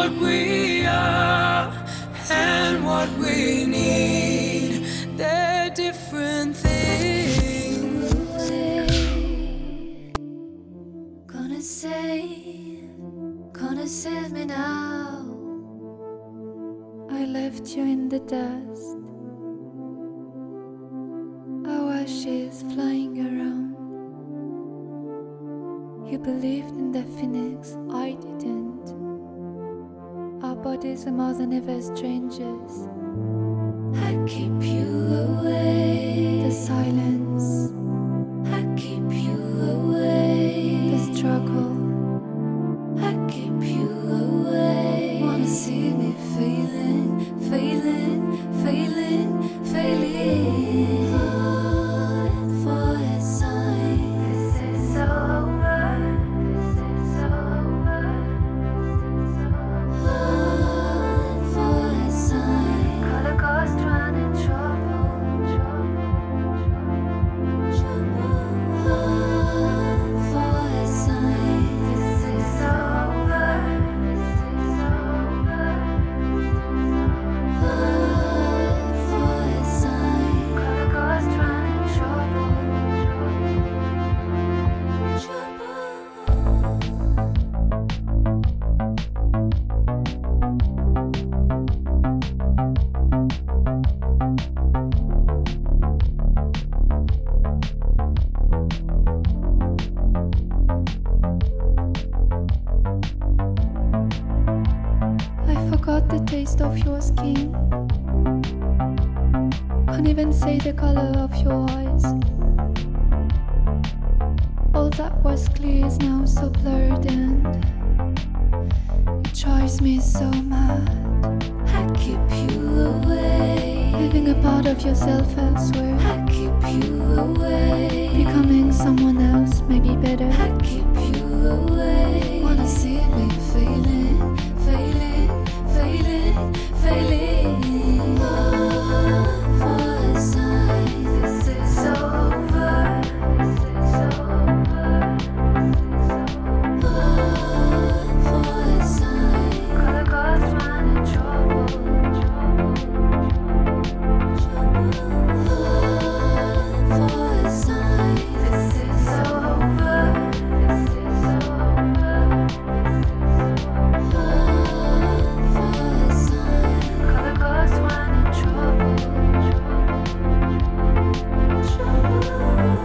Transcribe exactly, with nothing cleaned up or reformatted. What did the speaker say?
what we are and what we need. They're different things. Gonna save, gonna save me now. I left you in the dust, our ashes flying around. You believed in the phoenix, I didn't. Our bodies are more than ever strangers. I keep you away. The silence, I keep you away. The struggle, I keep you away. Wanna see me failing, failing, failing, failing. Falling for a sign. This is over. This is over. Falling for a sign. Call a ghost running trouble. Trouble. Falling for a sign. This is over. This is over. Falling for a sign. Call a ghost running trouble. Trouble. I forgot the taste of your skin. Can't even say the color of your eyes. All that was clear is now so blurred and it drives me so mad. I keep you away. Living a part of yourself elsewhere. I keep you away. Becoming someone else, maybe better.